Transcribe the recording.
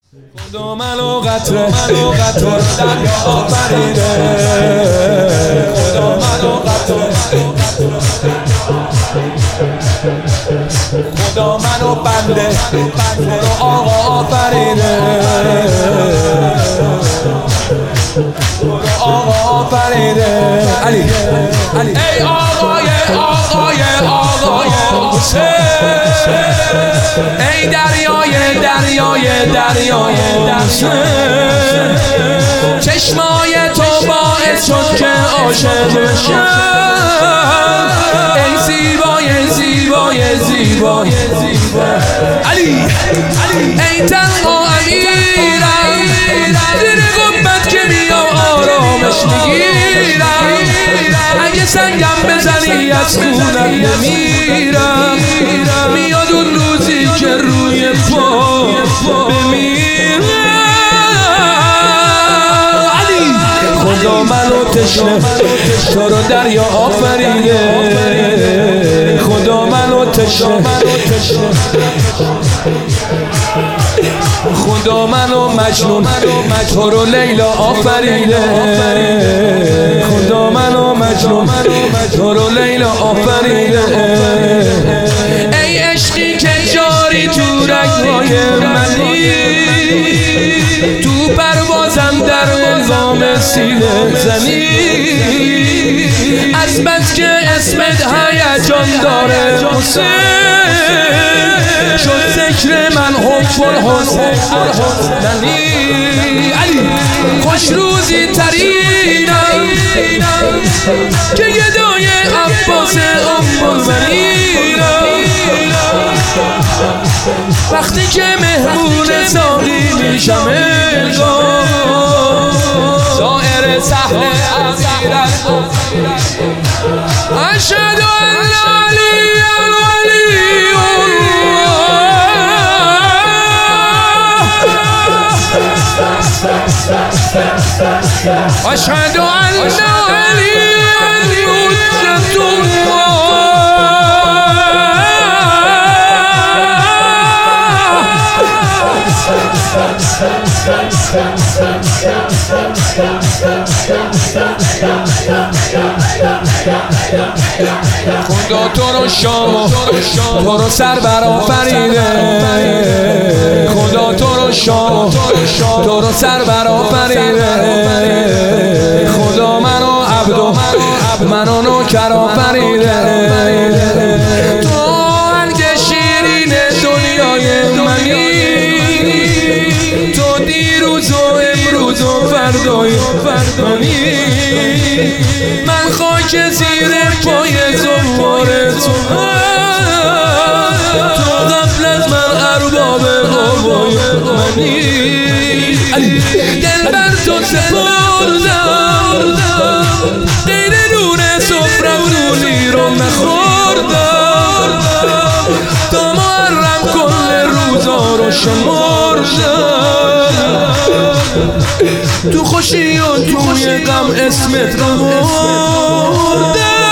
خدا منو قطره دریا آفریده، خدا منو قطره، خدا منو بنده رو آقا آفریده، آقا آفریده. علی ای آقای ای دریای چشمای تو باعث شد که عاشق بشم. ای زیبای علی ای تنها امیرم، زیر گنبد که میام آرامش میگیرم. اگه سنگم بزنی از خونم نمیرم، میاد اون روزی که روی پا بمیرم. علی خدا منو تشنه تو رو دریا آفریده، خدا منو تشنه، خدا منو مجنون تو رو لیلا آفریده، خدا منو مجنون تو رو لیلا آفریده. ای عشقی که جاری تو رگ‌های منی، تو پروازم در نظام سینه زنی. از بس که اسمت هیجان داره حسین، شد ذکر من حب الحسین. علی خوش روزی ترینم که گدای عباس ام‌البنینم. وقتی که مهمون ساقی میشم انگار سائر صحنه اخیرت. اشهد ان لا أشهد أن عليا حجة الله. خدا تو رو شام تو رو سر برآفریده، خدا تو رو شام تو رو سر برآفریده. خدا منو عبد و منو نوکر آفریده. تو رنگ شیرین دنیای منی، تو دیروز و امروز و فردای منی. من خاک زیر پای زمار تو، تو قبل از من ارباب هوای منی. دل بر تو سپردم، غیر نور سفرم نوری رو نخوردم. تا محرم کل روزا رو شمردم، تو خوشی و توی غم اسمت رو بردم.